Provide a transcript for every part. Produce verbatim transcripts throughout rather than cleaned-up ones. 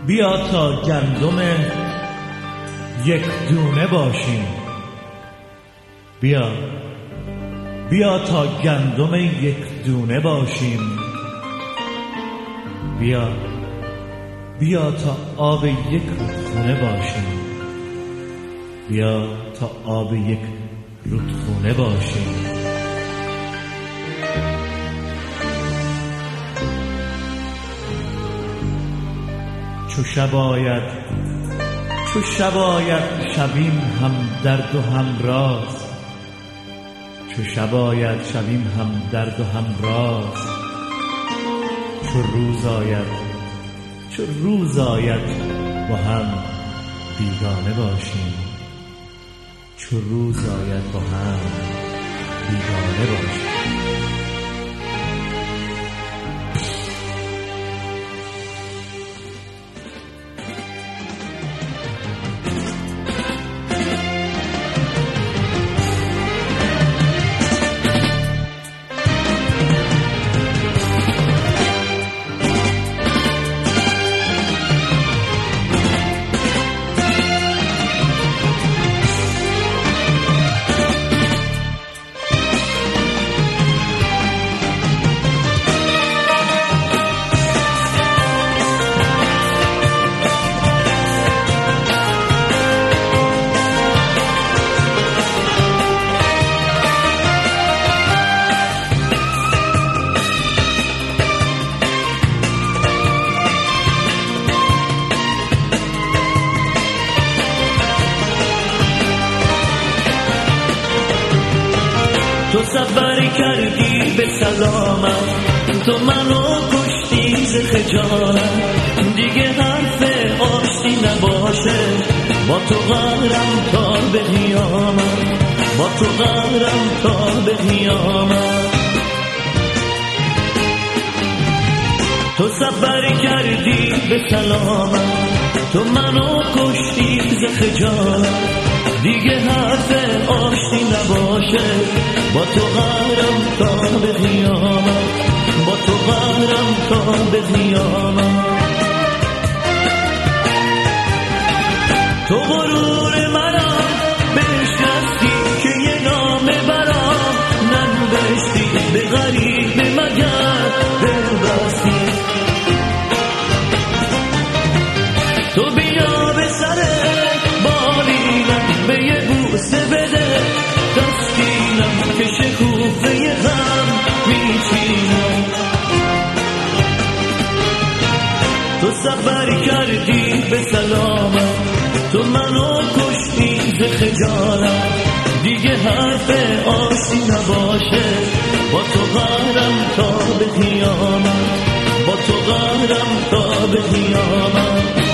بیا تا گندم یک دونه باشیم. بیا بیا تا گندم یک دونه باشیم. بیا بیا تا آب یک رودخونه باشیم. بیا تا آب یک رودخونه باشیم. چو شب آید چو شب آید شویم هم درد و هم راز. چو شب آید شویم هم درد و هم راز. چو روز آید چو روز آید با هم بیگانه باشیم. چو روز آید با هم بیگانه باشیم. تو سفر کردی به سلامت، تو منو کشتی ز خجالت. دیگه حرف آشتی نباشه، با تو قهرم تا به قیامت. با تو قهرم تا به قیامت. تو سفر کردی به سلامت، تو منو کشتی ز خجالت. دیگه حرف آشتی نباشه، با تو قهرم تا به قیامت. با تو قهرم تا به قیامت. تو غرور منم بشکستی که یه نامه برام ننوشتی، به غریب مگر ببستی. تو بیا به سر بالینم، به یه بوسه بده تسکینم، که شکوفه غم میچینم. تو سفر کردی به سلامت، تو منو کشتی ز خجالت. دیگه حرف آشتی نباشه، با تو قهرم تا به قیامت. با تو قهرم تا به قیامت.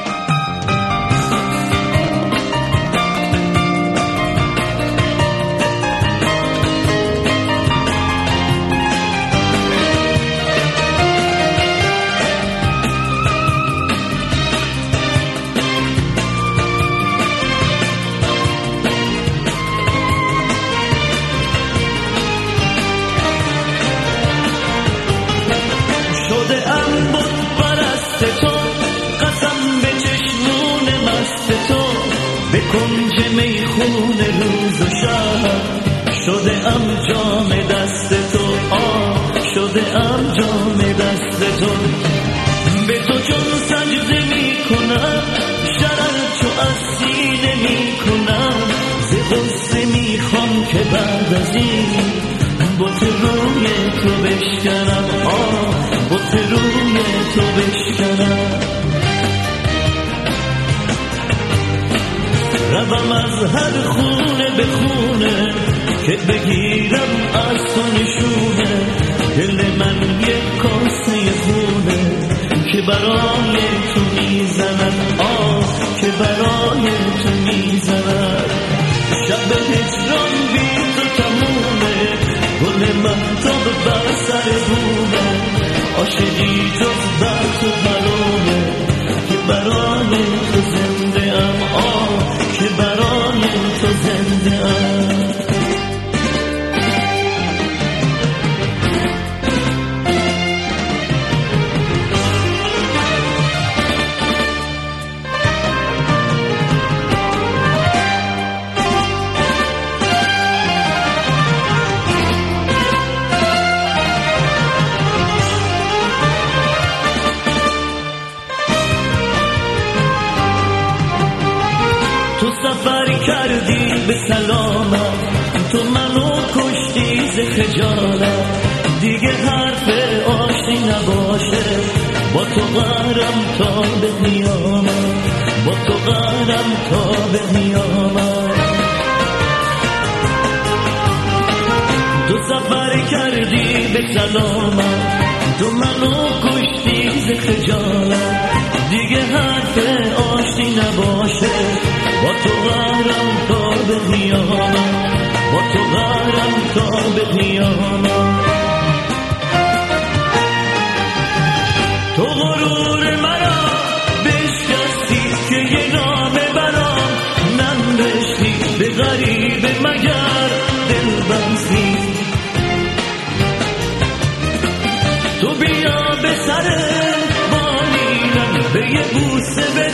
به کنج میخونه روز و شب شده ام جام دست تو. آه شده ام جام دست تو. به تو چون سجده میکنم، شرر چو از سینه میکنم. ز غصه میخوام که بعد از این بت روی تو بشکنم. آه بت روی تو بشکنم. روم از هر خونه به خونه که بگیرم از تو نشونه. دل من یک کاسه خونه که برای تو میزند. آه که برای تو میزند. شب هجران بی تو تمومه، گل مهتاب بر سر بومه. عاشقی جز بر تو حرومه، که برای تو زنده ام. آه که برای تو زنده ام. کردی به سلامت، تو منو کشتی ز خجالت. دیگه حرف آشتی نباشه، با تو قرم تا به قیامت، با تو قرم تا به قیامت. تو سفر کردی به سلامت، تو منو کشتی ز خجالت. دیگه حرف آشتی نباشه، با تو قرم تا به قیامت، با تو قرم تا به قیامت. تو غرور مرا بشکستی که یه نامه برام ننوشتی، به غریب مگر دل بستی. تو بیا به سر بالینم، به یه بوسه